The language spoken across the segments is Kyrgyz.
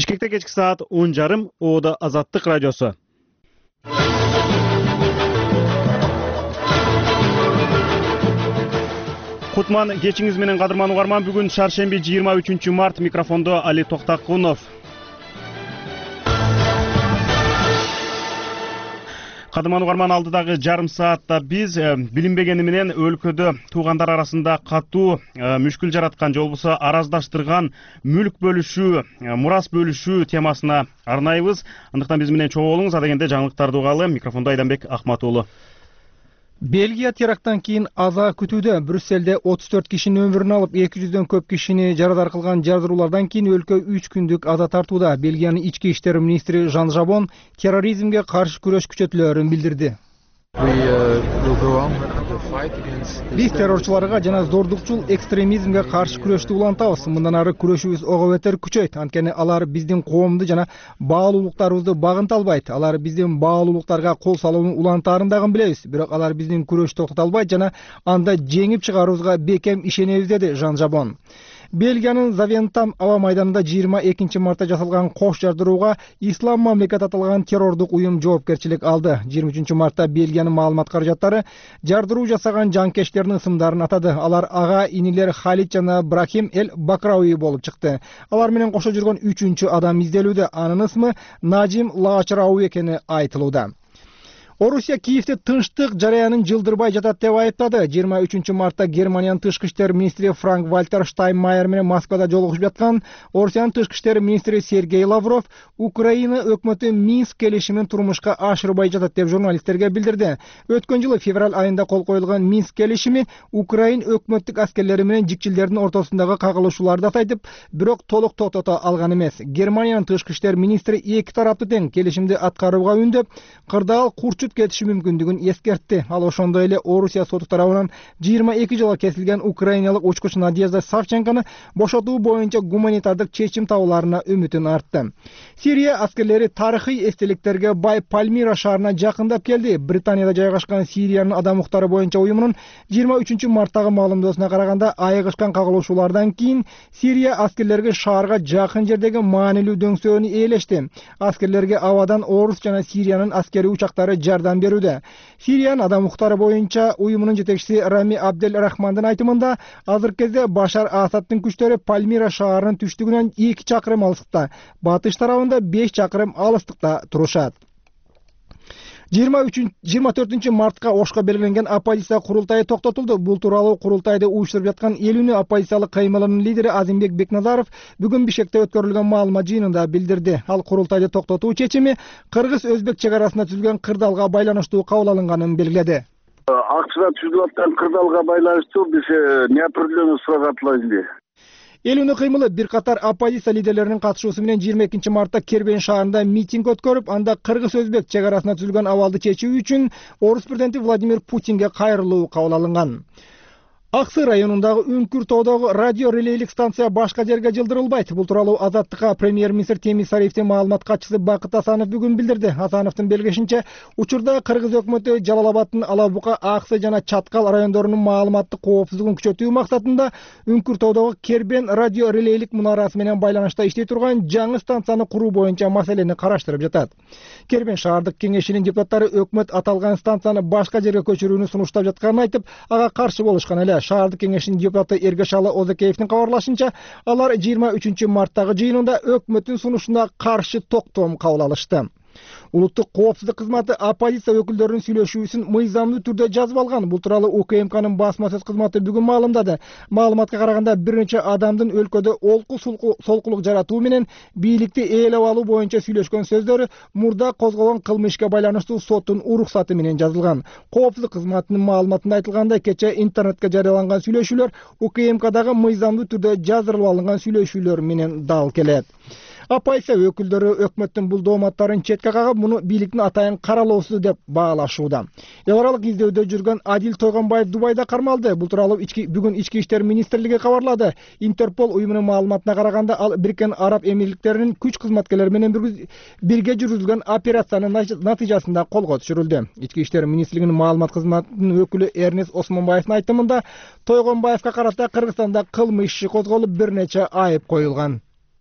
Бишкекте кечки саат 10:30 Ода Азаттык радиосу. Кутман кечиңиз менен кадырман угарман. Бүгүн шаршемби 23 март. Микрофондо Али Токтакунов. Кадырман угарман, алдыдагы жарым саатта биз билинбегени менен өлкөдө туугандар арасында катуу мүшкүл жараткан же болбосо араздаштырган мүлк бөлүшүү, мурас бөлүшүү темасына арнайбыз. Андыктан биз менен чогуу болуңуз. Адегенде жаңылыктарды угалы. Микрофондо Айданбек Акматуулу. Бельгия теракттан кийин аза күтүүдө. Брюсселде 34 кишинин өмүрүн алып, 200дөн көп кишини жарадар кылган жардыруулардан кийин өлкө 3 күндүк аза тартууда. Бельгиянын ички иштер министри Жан Жабон терроризмге каршы күрөш күчөтүлөөрүн билдирди. Биз террорчуларга жана зордукчул экстремизмге каршы күрөштү улантабыз. Мындан ары күрөшүбүз ого бетер күчөйт. Анткени алар биздин коомду жана баалуулуктарыбызды багынта албайт. Алар биздин баалуулуктарга кол салууну улантаарын билебиз. Бирок алар биздин күрөштү токтото албайт жана анда жеңип чыгарыбызга бекем ишенебиз, деди Жан Жабон. Бельгиянын Завентам аба майданында 22 мартта жасалган кош жардырууга Ислам мамлекет аталган террордук уюм жоопкерчилик алды. 23 мартта Бельгиянын маалымат каражаттары жардыруу жасаган жанкечтердин ысымдарын атады. Алар ага инилер Халид жана Брахим Эль Бакрауи болуп чыкты. Алар менен кошо жүргөн 3-чү адам изделүүдө. Анын ысмы Наджим Лачрауи экени айтылууда. Орусия Киевде тынчтык жараянын жылдырбай жатат деп айыптады. 23 мартта Германиянын тышкы иштер министри Франк Вальтер Штайнмайер менен Москвада жолугушуп жаткан Орусиянын тышкы иштер министри Сергей Лавров Украина өкмөтү Минск келишимин турмушка ашырбай жатат деп журналисттерге билдирди. Өткөн жылы февраль айында кол коюлган Минск келишими Украин өкмөттүк аскерлери менен жикчилдердин ортосундагы кагылышууларды атайтып, бирок толук токтото алган эмес. Германиянын тышкы иштер министри эки тараптуу тең келишимди аткарууга үндөп, кырдаал курчуп кетиши мүмкүндүгүн эскертти. Ал ошондой эле Орусия соты тарабынан 22 жылга кесилген украиналык учкуч Надежда Савченконы бошотуу боюнча гуманитардык чечим табууларына үмүтүн артты. Сирия аскерлери тарыхый эстеликтерге бай Пальмира шаарына жакындап келди. Британияда жайгашкан Сириянын адам укуктары боюнча уюмунун 23 марттагы маалымдоосуна караганда, айыгышкан кагылышуулардан кийин Сирия аскерлерге шаарга жакын жердеги маанилүү дөңсөөнү ээлешти. Аскерлерге абадан Орус жана Сириянын аскери учактары жардам берүүдө. Сириянын адам укуктары боюнча уюмунун жетекчиси Рами Абдель Рахмандын айтымында, азыркы кезде Башар Асадтын күчтөрү Пальмира шаарынын түштүгүнөн 2 чакырым алыстыкта, батыш тарабында 5 чакырым алыстыкта турушат. 24 мартка Ошко белгиленген оппозиция курултайы токтотулду. Бул тууралуу курултайды уюштуруп жаткан эл үнү оппозициялык каймылынын лидери Азимбек Бекназаров бүгүн Бишкекте өткөрүлгөн маалымат жыйынында билдирди. Ал курултайды токтотуу чечими кыргыз-өзбек чек арасында түзүлгөн кырдаалга байланыштуу кабыл алынганын белгиледи. Акчада түзүлүп аткан кырдаалга байланыштуу биз неопределенный сурак атылат. Эл үнү кыймылы бир катар оппозиция лидерлеринин катышуусу менен 22 мартта Кербен шаарында митинг өткөрүп, анда кыргыз-өзбек чек арасында түзүлгөн абалды чечүү үчүн Орус президенти Владимир Путинге кайрылуу кабыл алынган. Аксы районундагы Үңкүр тоодогу радио релейлик станция башка жерге жылдырылбайт. Бул тууралуу Азаттыкка премьер-министр Темир Сариевдин маалымат катчысы Бакыт Асанов бүгүн билдирди. Асановдун белгишинче, учурда кыргыз өкмөтү Жалал-Абадтын Алабука, Аксы жана Чаткал райондорунун маалыматтык коопсуздугун күчөтүү максатында Үңкүр тоодогу Кербен радио релейлик мунарасы менен байланышта иштей турган жаңы станцияны куруу боюнча маселени караштырып жатат. Кербен шаардык кеңешинин депутаттары өкмөт аталган станцияны башка жерге көчүрүүнү сунуштап жатканын айтып, ага каршы болушкан эле. Шаардык кеңешинин депутаты Эргешалы Озекеевдин кабарлашынча, алар 23 марттагы жыйынында өкмөттүн сунушуна каршы токтом кабыл алышты. Улуттук коопсуздук кызматы оппозиция өкүлдөрүнүн сүйлөшүүсүн мыйзамдуу түрдө жазып алган. Бул тууралуу УКМКнын басма сөз кызматы бүгүн маалымдады. Маалыматка караганда, бир нече адамдын өлкөдө олку солкулук жаратуу менен бийликти ээлеп алуу боюнча сүйлөшкөн сөздөрү мурда козголгон кылмыш ишке байланыштуу соттун уруксаты менен жазылган. Коопсуздук кызматынын маалыматында айтылгандай, кече интернетке жарыяланган сүйлөшүүлөр УКМКдагы мыйзамдуу түрдө жаздырылып алынган сүйлөшүүлөр менен дал келет. Оппозиция өкүлдөрү өкмөттүн бул дооматтарын четке кагып, муну бийликтин атайын каралоосуз деп баалашууда. Эл аралык издөөдө жүргөн Адил Тойгонбаев Дубайда кармалды. Бул тууралуу бүгүн Ички иштер министрлиги кабарлады. Интерпол уюмунун маалыматына караганда, ал Бириккен Араб Эмирликтеринин күч кызматкерлери менен бирге жүргүзүлгөн операциянын натыйжасында колго түшүрүлдү. Ички иштер министрлигинин маалымат кызматынын өкүлү Эрнест Осмонбаевдин айтымында, Тойгонбаевга карата Кыргызстанда кылмыш иши козголуп, бир нече айып коюлган.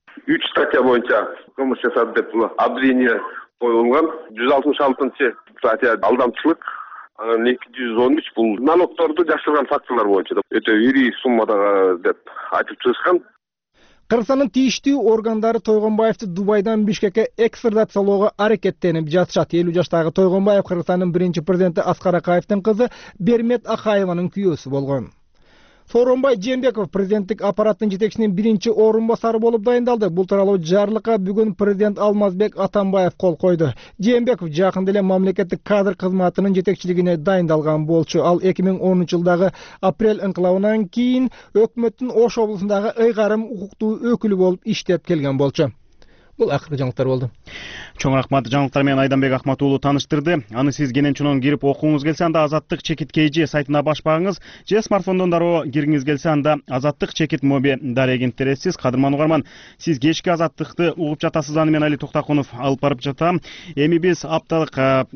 3 статья боюнча кылмыш жасады деп обвинение коюлган. 166 статья алдамчылык, анан 213 бул налогторду жашырган фактылар боюнча өтө ири суммада деп айтып чыгышкан. Кыргызстандын тийиштүү органдары Тойгонбаевди Дубайдан Бишкекке экстрадациялоого аракеттенип жатышат. 50 жаштагы Тойгонбаев Кыргызстандын биринчи президенти Аскар Акаевдин кызы Бермет Акаеванын күйөөсү болгон. Сооронбай Жээнбеков президенттик аппараттын жетекчисинин биринчи орун басары болуп дайындалды. Бул тууралуу жарлыкка бүгүн президент Алмазбек Атамбаев кол койду. Жээнбеков жакында эле мамлекеттик кадр кызматынын жетекчилигине дайындалган болчу. Ал 2010-жылдагы апрель ыңкылабынан кийин өкмөттүн Ош облусундагы ыйгарым укуктуу өкүлү болуп иштеп келген болчу. Бул акыркы жаңылыктар болду. Чоң рахмат, жаңылыктар менен Айданбек Акматуулу таныштырды. Аны сиз кененчинон кирип окуңуз келсе, анда Азаттык чекит KG сайтына баш багыңыз, же смартфондон дароо киргиңиз келсе, анда Азаттык чекит моби дарегин тересиз. Кадырман угарман, сиз кечки Азаттыкты угуп жатасыз, аны мен Али Токтакунов алып барып жатам. Эми биз апталык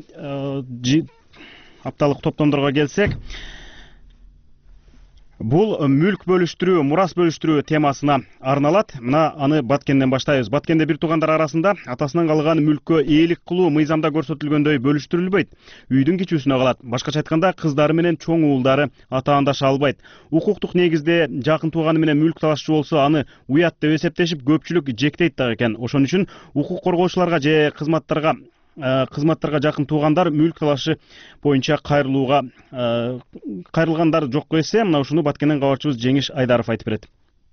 топтомдорго келсек, бул мүлк бөлүштүрүү, мурас бөлүштүрүү темасына арналат. Мына аны Баткенден баштайбыз. Баткенде бир туугандар арасында атасынан калган мүлккө ээлик кылуу мыйзамда көрсөтүлгөндөй бөлүштүрүлбөйт. Үйдүн кичүүсүнө калат. Башкача айтканда, кыздары менен чоң уулдары атаандаша албайт. Укуктук негизде жакын тууганы менен мүлк талашчу болсо, аны уят деп эсептешип, көпчүлүк жектейт дагы экен. Ошон үчүн укук коргоочуларга же кызматтарга жакын туугандар мүлк талашы боюнча кайрылгандар жокко эсе, мына ушуну Баткенден кабарчыбыз Жеңиш Айдаров айтып берет.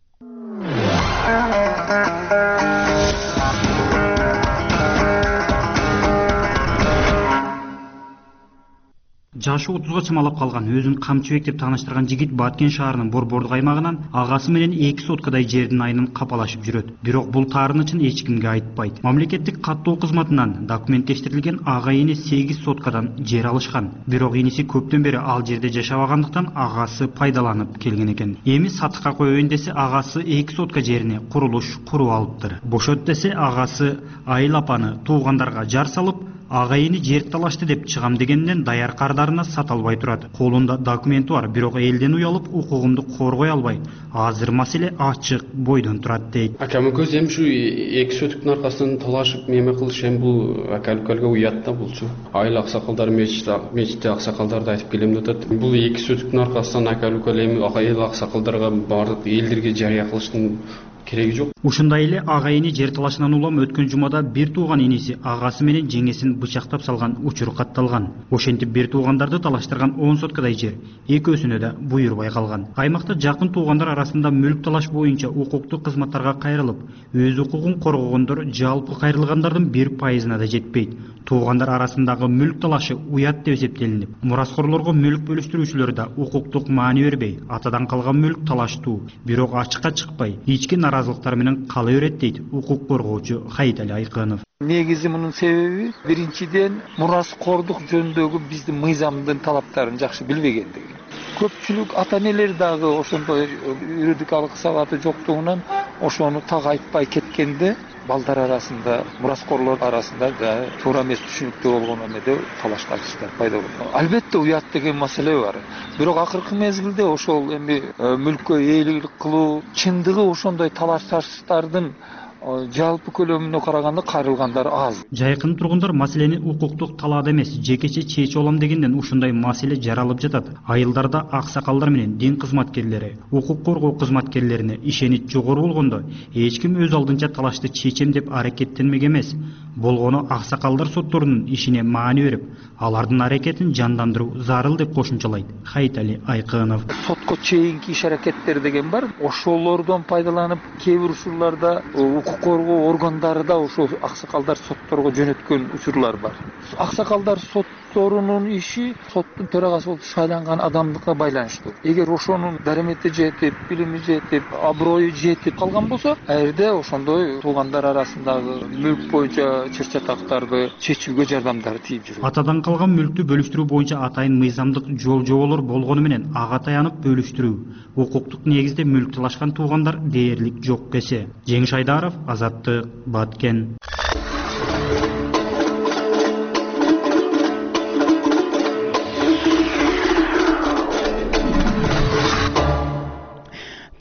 Жашы 30га чамалап калган, өзүн Камчыбек деп тааныштырган жигит Баткен шаарынын Борбордук аймагынан агасы менен 2 соткадай жердин айнын капалашып жүрөт. Бирок бул таарынычын эч кимге айтпайт. Мамлекеттик каттоо кызматынан документтештирилген ага эне 8 соткадан жер алышкан. Бирок иниси көптөн бери ал жерде жашабагандыктан агасы пайдаланып келген экен. Эми сатыкка коеюн десе, агасы 2 сотка жерине курулуш куруп алыптыр. Бошот десе, агасы Айыл апаны туугандарга жар салып, ага эни жер талашты деп чыгам дегенден даяр кардарына сата албай турат. Колунда документи бар, бирок элден уялып укугумду коргой албай. Азыр маселе ачык бойдон турат дейт. Акам көз эми ушу 2 сөтүктүн аркасынан талашып неме кылыш эми бул акалкалга уят да булчу. Айыл аксакалдар мечитте аксакалдарды айтып келем деп атат. Бул 2 сөтүктүн аркасынан акалкал эми айыл аксакалдарга бардык элдерге жарыя кылыштын кереги жок. Ушундай эле ага эни жер талашынан улам өткөн жумада бир тууган иниси агасы менен жеңесин бычактап салган учур катталган. Ошентип бир туугандарды талаштырган 10 соткадай жер экөөсүнө да буйрбай калган. Аймакта жакын туугандар арасында мүлк талаш боюнча укуктук кызматтарга кайрылып, өз укугун коргогондор жалпы кайрылгандардын 1%-на да жетпейт. Туугандар арасындагы мүлк талашы уят деп эсептелинип, мураскорлорго мүлк бөлүштүрүүчүлөр да укуктук маани бербей, атадан калган мүлк талаштуу, бирок ачыкка чыкпай, ички наразылыктар менен кала берет дейт укук коргоочу Хайытали Айкынов. Негизи мунун себеби биринчиден мураскордук жөнүндөгү биздин мыйзамдын талаптарын жакшы билбегендиги. Көпчүлүк ата-энелер дагы ошондой юридикалык сабаты жоктугунан ошону так айтпай кеткенде балдар арасында, мураскорлор арасында да туура эмес түшүнүктүү болгон эмеде талаш тартыштар пайда болот. Албетте уят деген маселе бар. Бирок акыркы мезгилде ошол эми мүлккө ээлик кылуу чындыгы ошондой талаш тартыштардын жалпы көлөмүнө караганда кайрылгандар аз. Жайкын тургундар маселени укуктук талаада эмес, жекече чечип алам дегенден ушундай маселе жаралып жатат. Айылдарда аксакалдар менен дин кызматкерлери, укук коргоо кызматкерлерине ишенич жогору болгондо, эч ким өз алдынча талашты чечем деп аракеттенмек эмес. Болгону аксакалдар сотторунун ишине маани берип, алардын аракетин жандандыруу зарыл деп кошумчалайт Хайытали Айкынов. Сотко чейинки иш аракеттер деген бар. Ошолордон пайдаланып, кээ бир учурларда укук коргоо органдары да ошол аксакалдар сотторго жөнөткөн учурлар бар. Аксакалдар сотторунун иши соттун төрагасы болуп шайланган адамдыкка байланыштуу. Эгер ошонун даремети жетип, билими жетип, аброю жетип калган болсо, аерде ошондой туугандар арасындагы мүлк боюнча чыр-чатактарды чечүүгө жардамдары тийип жүрөт. Атадан калган мүлктү бөлүштүрүү боюнча атайын мыйзамдык жол-жоболор болгону менен ага таянып бөлүштүрүү, укуктук негизде мүлк талашкан туугандар дээрлик жок кесе. Жеңиш Айдаров, Азаттык, Баткен.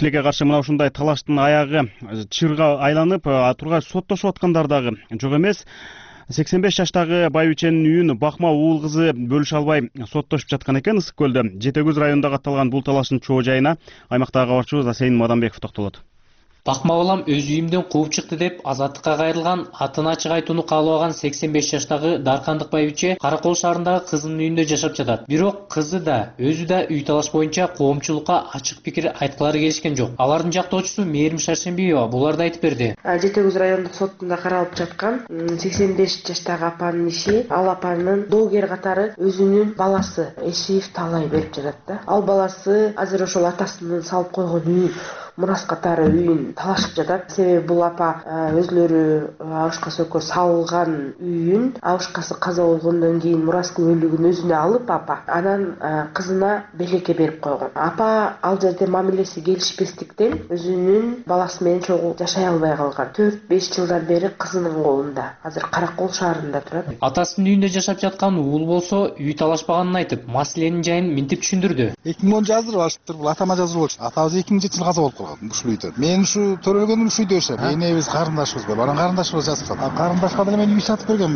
тилекке каршы мына ушундай талаштын аягы чырга айланып тургай соттошуп аткандар дагы жок эмес. 85 жаштагы байбиченин үйүн Бакма уул кызы бөлүшө албай соттошуп жаткан экен Ысык көлдө. Жете Көз районунда катталган бул талаштын чоо жайына аймактагы кабарчыбыз Асейин Мадамбеков токтолот. Бакма балам өз үйүмдөн кууп чыкты деп азаттыкка кайрылган, атын ачык айтууну каалабаган 85 жаштагы Даркандык байбиче Каракол шаарындагы кызынын үйүндө жашап жатат. Бирок кызы да, өзү да үй талаш боюнча коомчулукка ачык пикир айткылары келишкен жок. Алардын жактоочусу Мээрим Шаршембиева буларды айтып берди. Жете Көз райондук сотунда каралып жаткан 85 жаштагы апанын иши, ал апанын доогер катары өзүнүн баласы Эшиев Талай берип жатат да. Ал баласы азыр ошол атасынын салып койгон үйүн мурас катары үйүн талашып жатат. Себеби бул апа өзлөрү абышкасы экөө салган үйүн абышкасы каза болгондон кийин мурас күбөлүгүн өзүнө алып апа анан кызына белекке берип койгон. Апа ал жерде мамилеси келишпестиктен өзүнүн баласы менен чогуу жашай албай калган. 4-5 жылдан бери кызынын колунда. Азыр Каракол шаарында турат. Атасынын үйүндө жашап жаткан уул болсо үй талашпаганын айтып, маселенин жайын мынтип түшүндүрдү. 2010 жаздырып алышыптыр. Бул атама жаздырып алышты. Атабыз 2007 каза болуп калган ушул үйдө. Мен ушу төрөлгөндүм ушул үйдө жашап. Энебиз карындашыбыз бар. Анан карындашыбыз жазып калды. Карындашка деле мен үй сатып бергем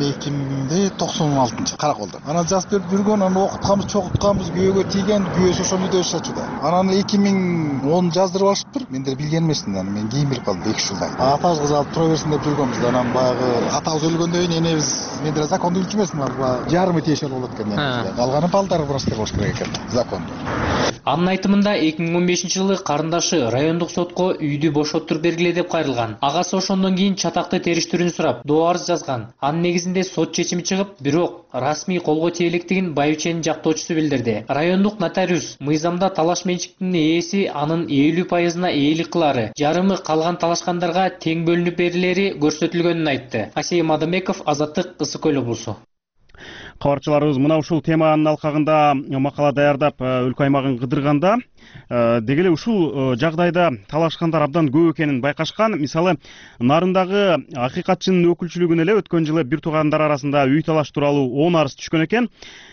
2096 Караколдо. Анан жазып берип жүргөн, анан окутканбыз, чокутканбыз, күйөөгө тийген, күйөөсү ошол үйдө жашачу да. Анан 2010 жаздырып алышыптыр. Мен деле билген эмесмин, анан мен кийин билип калдым 2 жылдан. Атабыз кыз алып тура берсин деп жүргөнбүз. Анан баягы атабыз өлгөндөн кийин энебиз мен деле законду билчү эмесмин, жарымы тиешел болот экен мен. Калганы балдары бурастыр болуш керек экен законду. Анын айтымында 2015 жылы карындашы райондук сотко үйдү бошоттуруп бергиле деп кайрылган. Агасы ошондон кийин чатакты териштирүүнү сурап, доо арыз жазган. Анын негизинде сот чечими чыгып, бирок расмий колго тие электигин байбиченин жактоочусу билдирди. Райондук нотариус мыйзамда талаш менчиктин ээси анын 50% ээлик кылары, жарымы калган талашкандарга тең бөлүнүп берилери көрсөтүлгөнүн айтты. Асейин Мадамбеков, Азаттык, Ысык Көл облусу. Кабарчыларыбыз мына ушул теманын алкагында макала даярдап өлкө аймагын кыдырганда деги эле ушул жагдайда талашкандар абдан көп экенин байкашкан. Мисалы, Нарындагы акыйкатчынын өкүлчүлүгүнө эле өткөн жылы бир туугандар арасында үй талаш тууралуу 10 арыз түшкөн экен.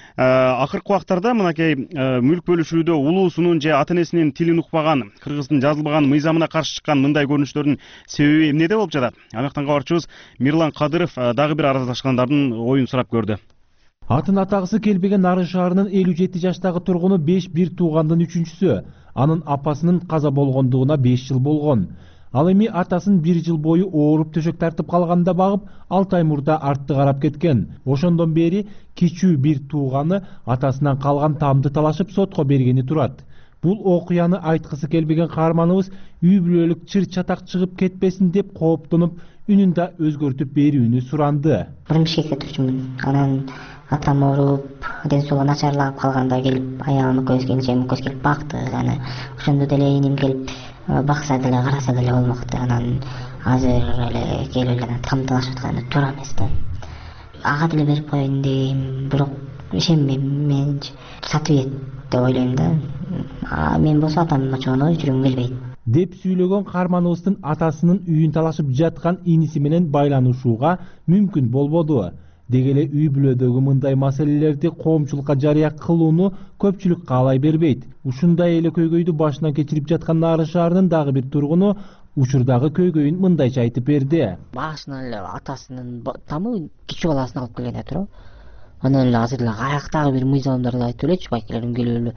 Акыркы убактарда мынакей мүлк бөлүшүүдө улуусунун же ата энесинин тилин укпаган, кыргыздын жазылбаган мыйзамына каршы чыккан мындай көрүнүштөрдүн себеби эмнеде болуп жатат? Аймактан кабарчыбыз Мирлан Кадыров дагы бир араздашкандардын оюн сурап көрдү. Атын атагысы келбеген Нарын шаарынын 57 жаштагы тургуну 5 бир туугандын үчүнчүсү. Анын апасынын каза болгондугуна 5 жыл болгон. Ал эми атасын 1 жыл бою ооруп төшөк тартып калганда багып, 6 ай мурда артты карап кеткен. Ошондон бери кичүү бир тууганы атасынан калган тамды талашып сотко бергени турат. Бул окуяны айткысы келбеген каарманыбыз үй бүлөлүк чыр чатак чыгып кетпесин деп кооптонуп, үнүн да өзгөртүп берүүнү суранды. Кырмышке кетчүмүн. Анан атам ооруп, ден соолугу начарлап калганда келип, аягым көз келишем, көз келип бакты. Анан ошондо деле энем келип бакса деле, караса деле болмокту. Анан азыр эле келип эле там талашып атканы туура эмес да. Ага деле берип коеюн дейм, бирок ишенбейм. Мен сатып ийет деп ойлойм да. Мен болсо атамдын очогуна жүргүм келбейт деп сүйлөгөн каарманыбыздын атасынын үйүн талашып жаткан иниси менен байланышууга мүмкүн болбоду. Деги эле үй бүлөдөгү мындай маселелерди коомчулукка жарыя кылууну көпчүлүк каалай бербейт. Ушундай эле көйгөйдү башынан кечирип жаткан Нарын шаарынын дагы бир тургуну учурдагы көйгөйүн мындайча айтып берди. Башынан эле атасынын тамы кичүү баласын алып келген туурабы. Анан эле азыр эле каяктагы бир мыйзамдарды айтып элечи, байкелерим келип эле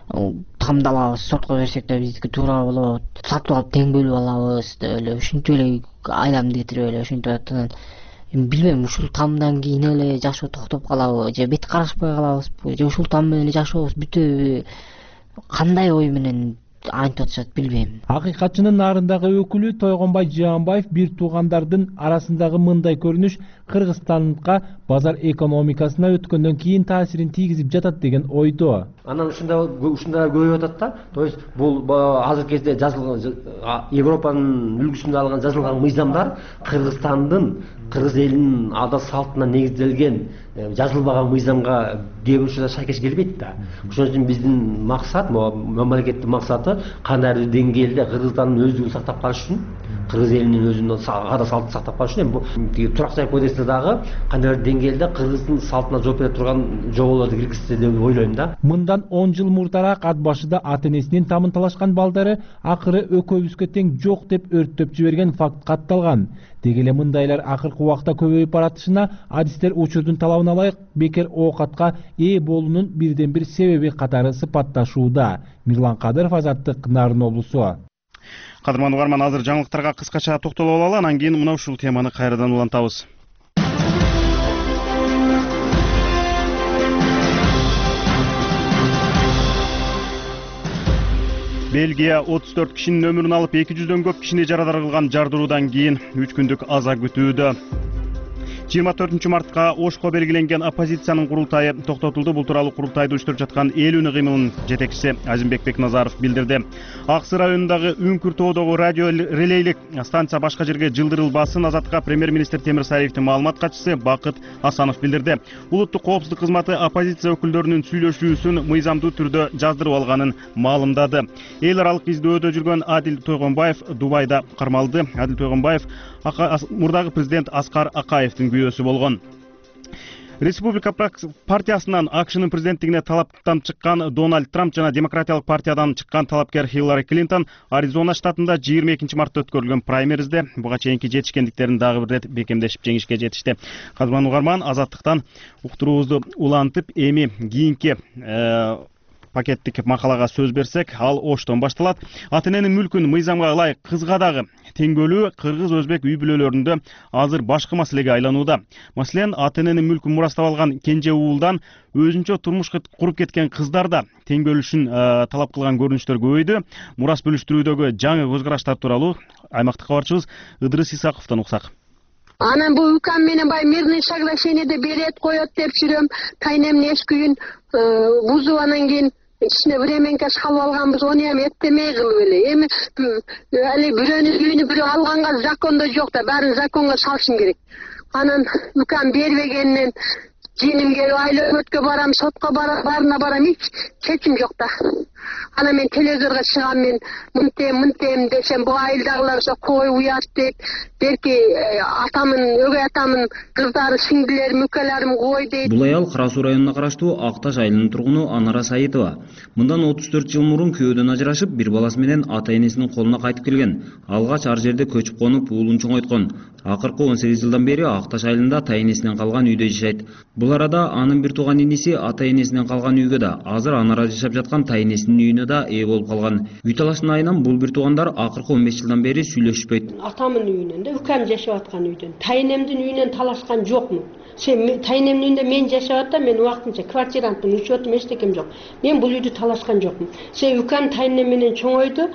тамды алабыз, сотко берсек да биздики туура болот, сатып алып тең бөлүп алабыз деп эле ушинтип эле айламды кетирип эле ушинтип атат. Билбейм, ушул тамдан кийин эле жашоо токтоп калабы же бет карашпай калабызбы же ушул там менен эле жашообуз бүтөбү, кандай ой менен антип атышат билбейм. Акыйкатчынын Нарындагы өкүлү Тойгонбай Жаанбаев бир туугандардын арасындагы мындай көрүнүш Кыргызстанга базар экономикасына өткөндөн кийин таасирин тийгизип жатат деген ойдо. Анан ушундай көбөйүп атат да. То есть бул азыркы кезде жазылган Европанын үлгүсүндө алган жазылган мыйзамдар Кыргыз элинин ада салтына негизделген жазылбаган мыйзамга кээ бир учурда шайкеш келбейт да. Ошон үчүн биздин максат, мамлекеттин максаты кандайдыр деңгээлде Кыргызстандын өздүгүн сактап калыш үчүн кыргыз элинин өзүнүн ада салтын сактап калыш үчүн эми турак жай кодексте дагы кандайдыр деңгээлде кыргыздын салтына жооп бере турган жоболорду киргизсе деп ойлойм да. Мындан 10 жыл мурдараак ат башыда ата энесинин тамын талашкан балдары акыры экөөбүзгө тең жок деп өрттөп жиберген факт катталган. Деги эле мындайлар акыркы убакта көбөйүп баратышына адистер учурдун талабына ылайык бекер оокатка ээ болуунун бирден бир себеби катары сыпатташууда. Мирлан Кадыров, Азаттык, Нарын облусу. Кадырман угарман, азыр жаңылыктарга кыскача токтолуп алалы, анан кийин мына ушул теманы кайрадан улантабыз. Бельгия 34 кишинин өмүрүн алып 200дөн көп кишини жарадар кылган жардыруудан кийин 3 күндүк аза күтүүдө. 24 мартка Ошко белгиленген оппозициянын курултайы токтотулду. Бул тууралуу курултайды уюштуруп жаткан Эл үнү кыймылынын жетекчиси Азимбек Бекназаров билдирди. Аксы районундагы Үңкүр тоодогу радио релейлик станция башка жерге жылдырылбасын Азаттыкка премьер-министр Темир Сариевдин маалымат катчысы Бакыт Асанов билдирди. Улуттук коопсуздук кызматы оппозиция өкүлдөрүнүн сүйлөшүүсүн мыйзамдуу түрдө жаздырып алганын маалымдады. Эл аралык издөөдө жүргөн Адил Тойгонбаев Дубайда кармалды. Адил Тойгонбаев мурдагы президент Аскар Акаевдин күйөөсү болгон. Республика партиясынан АКШнын президенттигине талаптан чыккан Дональд Трамп жана Демократиялык партиядан чыккан талапкер Хиллари Клинтон Аризона штатында 22 мартта өткөрүлгөн праймеризде буга чейинки жетишкендиктерин дагы бир рет бекемдешип жеңишке жетишти. Кадырман угарман, Азаттыктан уктуруубузду улантып, эми кийинки пакеттик макалага сөз берсек, ал Оштон башталат. Ата эненин мүлкүн мыйзамга ылайык кызга дагы теңгөлүү кыргыз өзбек үй бүлөлөрүндө азыр башкы маселеге айланууда. Маселен, ата эненин мүлкүн мурастап алган кенже уулдан өзүнчө турмуш куруп кеткен кыздар да теңгөлүшүн талап кылган көрүнүштөр көбөйдү. Мурас бөлүштүрүүдөгү жаңы көз караштар тууралуу аймактык кабарчыбыз Ыдырыс Исаковдон уксак. Анан бул укам менен бай мирный соглашениеде берет коет деп жүрөм. Тайнемдин эски үйүн бузуп анан кийин ичине временке салып алганбыз, ону эми эттемей кылып эле. Эми али бирөөнүн үйүнү бирөө алганга закондо жок да, баарын законго салышым керек. Анан укам бербегенинен жинимге айлөмөткө барам, сотко барам, баарына барам, эч чечим жок да. Анан мен телевизорго чыгам, мен мынтем десем, бу айылдагылар ошо кой уят деп, берки атамын, өгөй атамын кыздары, сиңдилерим, үкөлөрүм кой дейт. Бул аял Кара Суу районуна караштуу Акташ айылынын тургуну Анара Саитова. Мындан 34 жыл мурун күйөөдөн ажырашып, бир баласы менен ата энесинин колуна кайтып келген. Алгач ар жерде көчүп конуп, уулун чоңойткон. Акыркы 18 жылдан бери Акташ айылында ата энесинен калган үйдө жашайт. Бул арада анын бир тууган иниси ата энесинен калган үйгө да, азыр Анара жашап жаткан тайнесинин үйүнө да ээ болуп калган. Үй талаштын айынан бул бир туугандар акыркы 15 жылдан бери сүйлөшпөйт. Атамын үйүнөн да, укам жашап аткан үйдөн, тайнемдин үйүнөн талашкан жокмун. Сен тайнемдин үйүндө мен жашап атам, мен убактынча квартирантмын, учетум эчтекем жок. Мен бул үйдү талашкан жокмун. Сен укам тайнем менен чоңойду,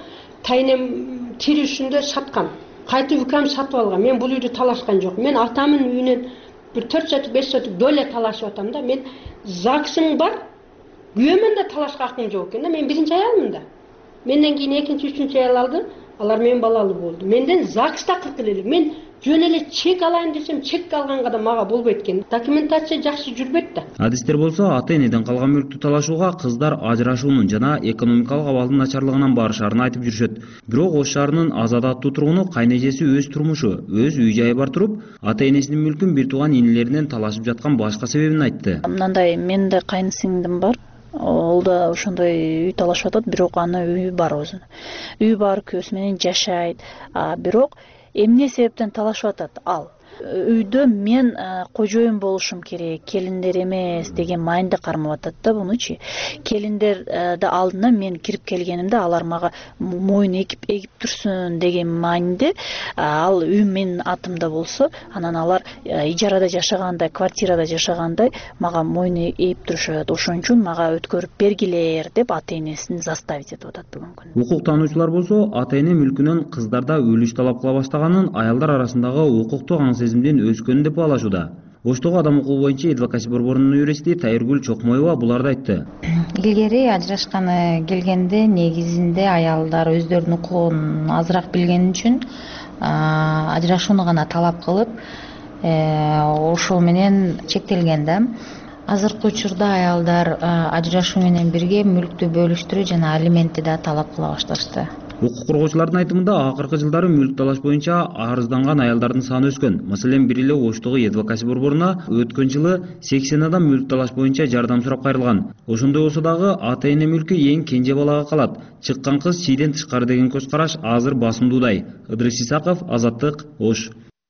тайнем тиришинде саткан. Кайтып укам сатып алган. Мен бул үйдү талашкан жок. Мен атамын үйүнөн бир 4 сотук 5 сотук доле талашып атам да. Мен ЗАГСым бар. Күйөөмөн да талашка акым жок экен да. Мен биринчи аялмын да. Менден кийин экинчи, үчүнчү аял алды. Алар менен балалуу болду. Менден ЗАГСта кыркы эле. Мен жөн эле чек алайын десем, чек алганга да мага болбойт экен. Документация жакшы жүрбөйт да. Адистер болсо ата энеден калган мүлктү талашууга кыздар ажырашуунун жана экономикалык абалдын начарлыгынан барышарын айтып жүрүшөт. Бирок Ош шаарынын Азат аттуу тургуну кайнежеси өз турмушу, өз үй жайы бар туруп, ата энесинин мүлкүн бир тууган инилеринен талашып жаткан башка себебин айтты. Мындай, менин да кайын сиңдим бар. Ол да ошондой үй талашып атат, бирок анын үйү бар өзүнүн. Үйү бар, күйөөсү менен жашайт. Бирок эмне себептен талашып атат ал? Үйдө мен кожоюн болушум керек, келиндер эмес деген майнды кармап атат да бунучу. Келиндер да алдына мен кирип келгенимде алар мага моюн эгип турсун деген майнды. Ал үй менин атымда болсо, анан алар ижарада жашагандай, квартирада жашагандай мага моюн ээп турушат. Ошон үчүн мага өткөрүп бергилер деп ата энесин заставить этип атат бүгүнкү күндө. Укук таануучулар болсо ата эне мүлкүнөн кыздарда өлүш талап кыла баштаганын аялдар арасындагы укуктук сезимдин өскөнүн деп баалашууда. Оштогу адам укугу боюнча адвокация борборунун юристи Тайыргүл Чокмоева буларды айтты. Илгери ажырашканы келгенде негизинде аялдар өздөрүнүн укугун азыраак билгени үчүн ажырашууну гана талап кылып, ошол менен чектелген да. Азыркы учурда аялдар ажырашуу менен бирге мүлктү бөлүштүрүү жана алиментти да талап кыла башташты. Укук коргоочулардын айтымында акыркы жылдары мүлк талаш боюнча арызданган аялдардын саны өскөн. Маселен, бир эле Оштогу адвокация борборуна өткөн жылы 80 адам мүлк талаш боюнча жардам сурап кайрылган. Ошондой болсо дагы ата-эне мүлкү эң кенже балага калат. Чыккан кыз чийден тышкары деген көз караш азыр басымдуудай. Ыдырыс Исаков, Азаттык, Ош.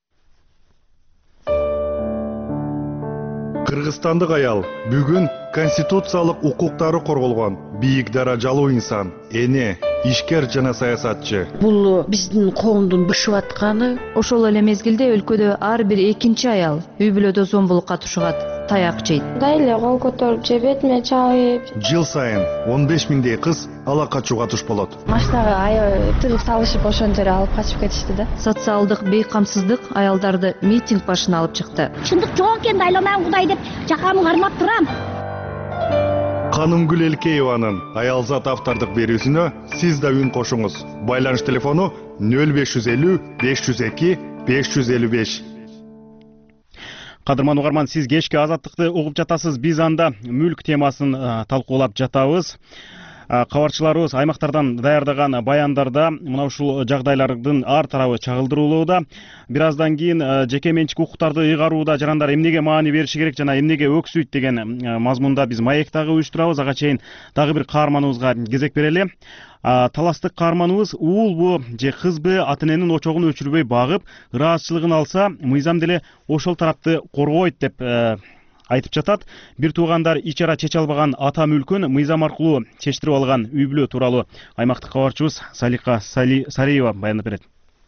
Кыргызстандык аял бүгүн конституциялык укуктары корголгон бийик даражалуу инсан, эне, ишкер жана саясатчы. Бул биздин коомдун бышып атканы. Ошол эле мезгилде өлкөдө ар бир экинчи аял үй бүлөдө зомбулукка тушугат, таяк жейт. Дайле кол көтөрүп же бетиме чалып. Жыл сайын 15 миңдей кыз ала качууга туш болот. Машинага тыгып салышып ошон жерге алып качып кетишти да. Социалдык бейкамсыздык аялдарды митинг башына алып чыкты. Чындык жок экен, дайламайм Кудай деп жакамды кармап турам. Канымгүл Элкееванын Аялзат автордук берүүсүнө сиз да үн кошуңуз. Байланыш телефону 0550 502 555. Кадырман угарман, сиз кечки Азаттыкты угуп жатасыз. Биз анда мүлк темасын талкуулап жатабыз. Кабарчыларыбыз аймактардан даярдаган баяндарда мына ушул жагдайлардын ар тарабы чагылдырылууда. Бир аздан кийин жеке менчик укуктарды ыйгарууда жарандар эмнеге маани бериши керек жана эмнеге өксүйт деген мазмунда биз маек дагы уюштурабыз. Ага чейин дагы бир каарманыбызга кезек берели. Таластык каарманыбыз уулбу же кызбы ата-эненин очогун өчүрбөй багып, ыраазычылыгын алса, мыйзам деле ошол тарапты коргойт деп айтып жатат. Бир туугандар ич ара чече албаган ата мүлкүн мыйзам аркылуу чечтирип алган үй бүлө тууралуу аймактык кабарчыбыз Салика Сариева баяндап берет.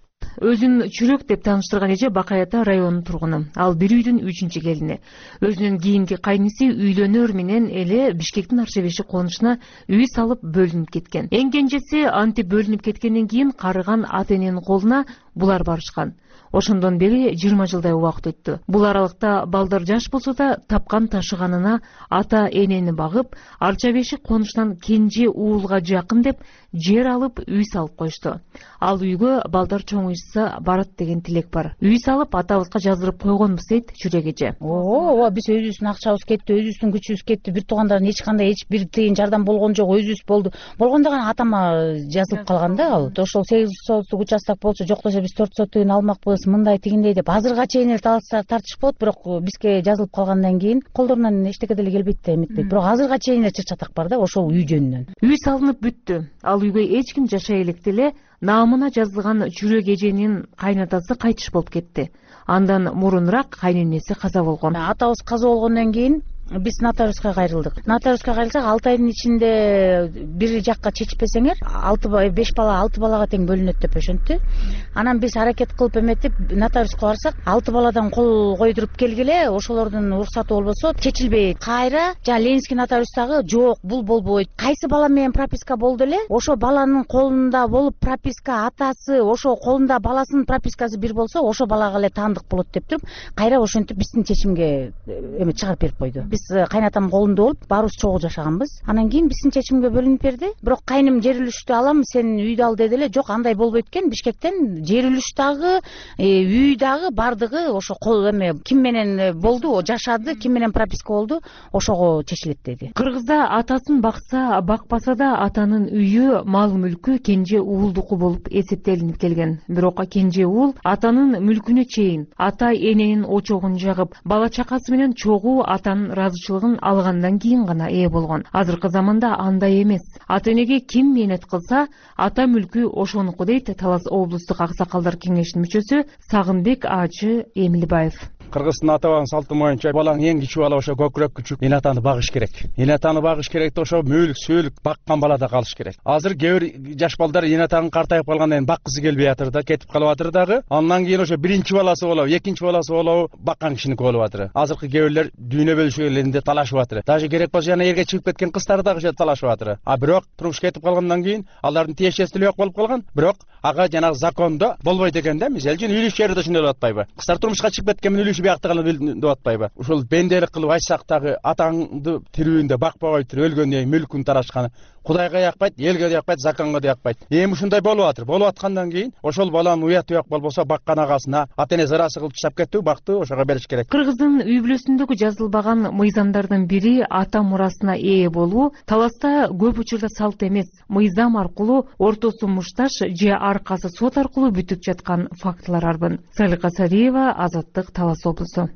Өзүн Чүрөк деп тааныштырган эже Бакай Ата районунун тургуну. Ал бир үйдүн 3-чү келини. Өзүнүн кийинки кайниси үйлөнөр менен эле Бишкектин Арчабеши конушуна үй салып бөлүнүп кеткен. Эң кенжеси антип бөлүнүп кеткенден кийин карыган ата-эненин колуна булар барышкан. Ошондон бери 20 жылдай убакыт өттү. Бул аралыкта балдар жаш болсо да тапкан ташыганына ата-энени багып, Арчабеши конушунан кенже уулга жакын деп жер алып үй салып коюшту. Ал үйгө балдар чоңуйса барат деген тилек бар. Үй салып атабызга жаздырып койгонбуз дейт Чүрөк эже. Ооба, биз өзүбүздүн акчабыз кетти, өзүбүздүн күчүбүз кетти. Бир туугандардан эч кандай бир тыйын жардам болгон жок, өзүбүз болду. Болгондо гана атама жазылып калган да ал. Ошол 8 соттук участок болчу, жок десе биз 4 сот тыйын алмакпыз, мындай тигиндей деп азырга чейин эле тартышып бирок бизге жазылып калгандан кийин колдорунан эчтеке деле келбейт да эметпейт. Бирок азырга чейин эле чыр-чатак бар да ошол үй жөнүнөн. Үй салынып бүттү. Ал үйгө эч ким жашай электе эле наамына жазылган Чүрөк эженин кайнатасы кайтыш болуп кетти. Андан мурунураак кайненеси каза болгон. Атабыз каза болгондон кийин биз нотариуска кайрылдык. Нотариуска кайрылсак 6 айдын ичинде бир жакка чечпесеңер 5 бала 6 балага тең бөлүнөт деп ошентти. Анан биз аракет кылып эметип нотариуска барсак 6 баладан кол койдуруп келгиле, ошолордун уруксаты болбосо чечилбейт. Кайра жана Ленинский нотариустагы жок, бул болбойт. Кайсы бала менен прописка болду эле, ошо баланын колунда болуп прописка атасы, ошо колунда баласынын пропискасы бир болсо, ошо балага эле таандык болот деп туруп, кайра ошентип биздин чечимге чыгарып берип койду. Биз кайнатам колунда болуп, баарыбыз чогуу жашаганбыз. Анан кийин биздин чечимге бөлүнүп берди. Бирок кайным жер үлүштү алам, сен үйдү ал деди эле. Жок, андай болбойт экен. Бишкектен жер үлүш дагы, үй дагы бардыгы ошо ким менен болду, жашады, ким менен прописка болду, ошого чечилет деди. Кыргызда атасын бакса, бакпаса да атанын үйү, мал мүлкү кенже уулдуку болуп эсептелинип келген. Бирок кенже уул атанын мүлкүнө чейин ата эненин очогун жагып, бала чакасы менен чогуу атанын разычылыгын алгандан кийин гана ээ болгон. Азыркы заманда андай эмес. Ата энеге ким мээнет кылса, ата мүлкү ошонуку дейт Талас облустук аксакалдар кеңешинин мүчөсү Сагынбек Ажы Эмилбаев. Кыргыздын ата-бабанын салты боюнча балаң эң кичүү бала ошо көкүрөк күчүк эне атаны багыш керек. Эне атаны багыш керек да ошо мүлк, сөлүк баккан балада калыш керек. Азыр кээ бир жаш балдар эне атанын картайып калгандан кийин баккысы келбей атыр да, кетип калып атыр дагы. Андан кийин ошо биринчи баласы болобу, экинчи баласы болобу баккан кишиники болуп атыр. Азыркы кээ бирлер дүйнө бөлүшүп талашып атыр. Даже керек болсо жана эрге чыгып кеткен кыздар дагы ошо талашып атыр. А бирок турмуш кетип калгандан кийин алардын тиешеси жок болуп калган. Бирок ага жанагы закондо болбойт экен да. Мисалы үчүн үлүш жери да ошондой болуп атпайбы? Кыздар турмушка чыгып кеткен менен үлүшү биякта калып деп атпайбы? Ошол бенделик кылып айтсак дагы атаңды тирүүндө бакпай коюп өлгөндөн кийин мүлкүн тарашканы Кудайга якпайт, элге якпайт, законго якпайт. Эми ушундай болуп атыр. Болуп аткандан кийин ошол баланын уят уяк болбосо баккан агасына ата-эне зарасы кылып таштап кетти, бакты, ошого бериш керек. Кыргыздын үй бүлөсүндөгү жазылбаган мыйзамдардын бири ата мурасына ээ болуу. Таласта көп учурда салт эмес, мыйзам аркылуу ортосу мушташ же аркасы сот аркылуу бүтүп жаткан фактылар арбын. Салика Сариева, Азаттык, Талас облусу.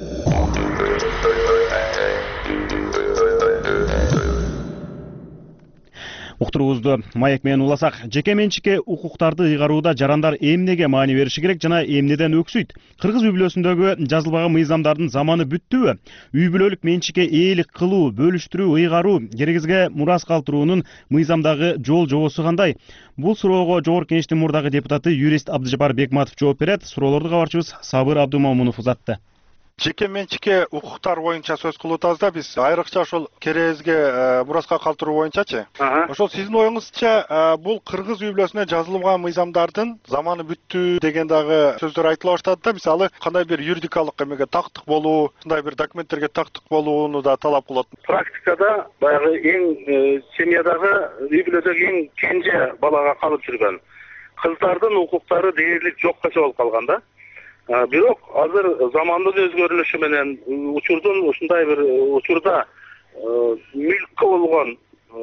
Уктуруубузду маек менен уласак, жеке менчикке укуктарды ыйгарууда жарандар эмнеге маани бериши керек жана эмнеден өксүйт? Кыргыз үй бүлөсүндөгү жазылбаган мыйзамдардын заманы бүттүбү? Үй бүлөлүк менчикке ээлик кылуу, бөлүштүрүү, ыйгаруу, керегизге мурас калтыруунун мыйзамдагы жол жобосу кандай? Бул суроого Жогорку Кеңештин мурдагы депутаты юрист Абдыжапар Бекматов жооп берет. Суроолорду кабарчыбыз Сабыр Абдумомунов узатты. Жеке менчикке укуктар боюнча сөз кылып атабыз да биз, айрыкча ошол керезге мураска калтыруу боюнчачы. Ошол сиздин оюңузча бул кыргыз үй бүлөсүнө жазылган мыйзамдардын заманы бүттү деген дагы сөздөр айтыла баштады да. Мисалы, кандай бир юридикалык эмеге тактык болуу, кандай бир документтерге тактык болууну да талап кылат. Практикада баягы эң семьядагы үй бүлөдөгү эң кенже балага калып жүргөн кыздардын укуктары дээрлик жокко чыгып калган да. Бирок азыр замандын өзгөрүлүшү менен учурдун ушундай бир учурда мүлккө болгон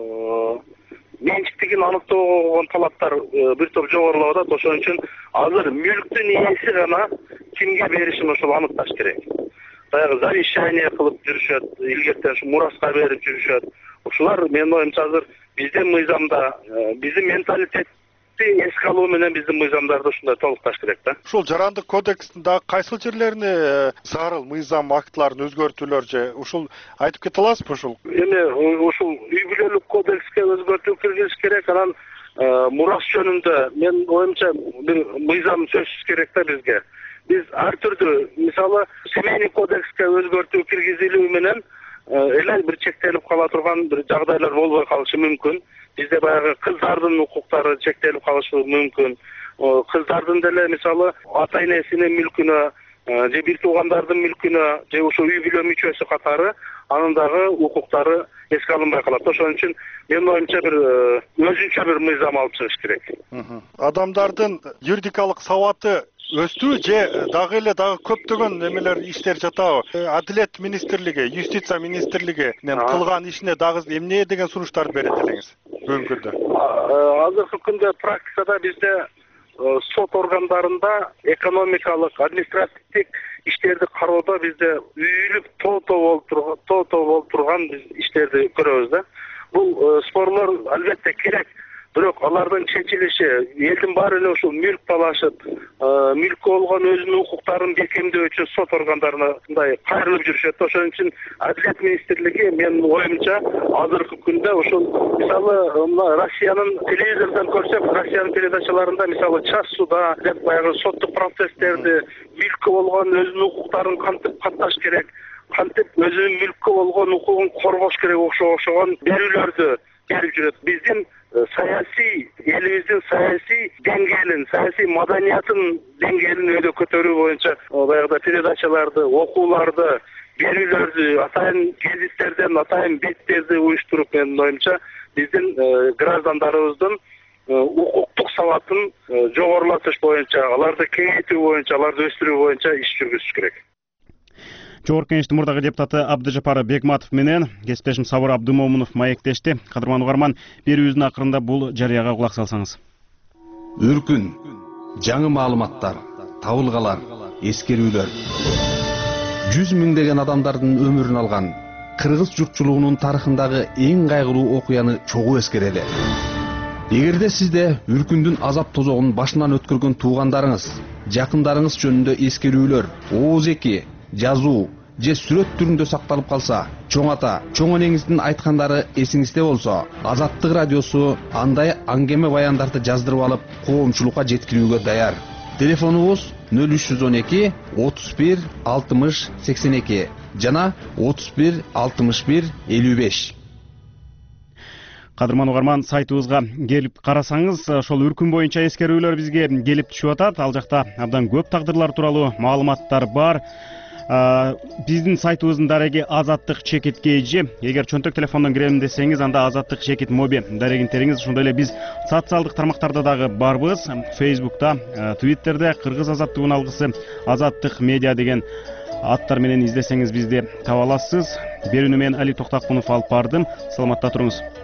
менчиктигин аныктоого талаптар бир топ жогорулап атат. Ошон үчүн азыр мүлктүн ээси гана кимге беришин ошол аныкташ керек. Баягы завещание кылып жүрүшөт, илгертен ушу мураска берип жүрүшөт. Ушулар менин оюмча азыр биздин мыйзамда, биздин менталитет эске алуу менен биздин мыйзамдарды ушундай толукташ керек да. Ушул жарандык кодекстин дагы кайсыл жерлерине зарыл мыйзам актыларын өзгөртүүлөр же ушул айтып кете аласызбы ушул? Эми ушул үй бүлөлүк кодекске өзгөртүү киргизиш керек, анан мурас жөнүндө менин оюмча бир мыйзам сөзсүз керек да бизге. Биз ар түрдүү, мисалы, семейный кодекске өзгөртүү киргизилүү менен эле бир чектелип кала турган бир жагдайлар болбой калышы мүмкүн. Бизде баягы кыздардын укуктары чектелип калышы мүмкүн. Кыздардын деле мисалы ата-энесинин мүлкүнө же бир туугандардын мүлкүнө же ошо үй бүлө мүчөсү катары анын дагы укуктары эске алынбай калат. Ошон үчүн менин оюмча бир өзүнчө бир мыйзам алып чыгыш керек. Адамдардын юридикалык сабаты өстү же дагы көптөгөн немелер иштер жатабы? Адилет министрлиги, юстиция министрлиги кылган ишине дагы эмне деген сунуштарды берет элеңиз бүгүнкү күндө? Азыркы күндө практикада бизде сот органдарында экономикалык, административдик иштерди кароодо бизде үйүлүп тоо болуп турган биз иштерди көрөбүз да. Бул спорлор албетте керек. Бирок алардын чечилиши элдин баары эле ушул мүлк талашып, мүлккө болгон өзүнүн укуктарын бекемдөө үчүн сот органдарына мындай кайрылып жүрүшөт. Ошон үчүн Адилет министрлиги менин оюмча азыркы күндө ушул мисалы мына Россиянын телевизордон көрсөк, Россиянын передачаларында мисалы час суда деп баягы соттук процесстерди мүлккө болгон өзүнүн укуктарын кантип катташ керек, кантип өзүнүн мүлккө болгон укугун коргош керек окшогон берүүлөрдү берип жүрөт. Биздин саясий, элибиздин саясий деңгээлин, саясий маданиятын деңгээлин өйдө көтөрүү боюнча баягы передачаларды, окууларды, берүүлөрдү, атайын гезиттерден атайын беттерди уюштуруп менин оюмча биздин граждандарыбыздын укуктук сабатын жогорулатыш боюнча, аларды кеңейтүү боюнча, аларды өстүрүү боюнча иш жүргүзүш керек. Жогорку Кеңештин мурдагы депутаты Абдыжапар Бекматов менен кесиптешим Сабыр Абдумомунов маектешти. Кадырман угарман, берүүбүздүн акырында бул жарыяга кулак салсаңыз. Үркүн, жаңы маалыматтар, табылгалар, эскерүүлөр. 100 миңдеген адамдардын өмүрүн алган кыргыз журтчулугунун тарыхындагы эң кайгылуу окуяны чогуу эскерели. Эгерде сизде үркүндүн азап тозогун башынан өткөргөн туугандарыңыз, жакындарыңыз жөнүндө эскерүүлөр, ооз-эки, жазуу же сүрөт түрүндө сакталып калса, чоң ата, чоң энеңиздин айткандары эсиңизде болсо, Азаттык радиосу андай аңгеме баяндарды жаздырып алып, коомчулукка жеткирүүгө даяр. Телефонубуз 0312 31 60 82 жана 31 61 55. Кадырман угарман, сайтыбызга келип карасаңыз, ошол үркүн боюнча эскерүүлөр бизге келип түшүп атат. Ал жакта абдан көп тагдырлар тууралуу маалыматтар бар. биздин сайтыбыздын дареги Азаттык чекит KG. Эгер чөнтөк телефондон кирем десеңиз, анда Азаттык чекит моби дарегин териңиз. Ошондой эле биз социалдык тармактарда дагы барбыз. Facebook'та, Twitter'де Кыргыз азаттыгынын алгысы Азаттык медиа деген аттар менен издесеңиз бизди таба аласыз. Берүүнү мен Али Токтокунов алып бардым. Саламатта туруңуз.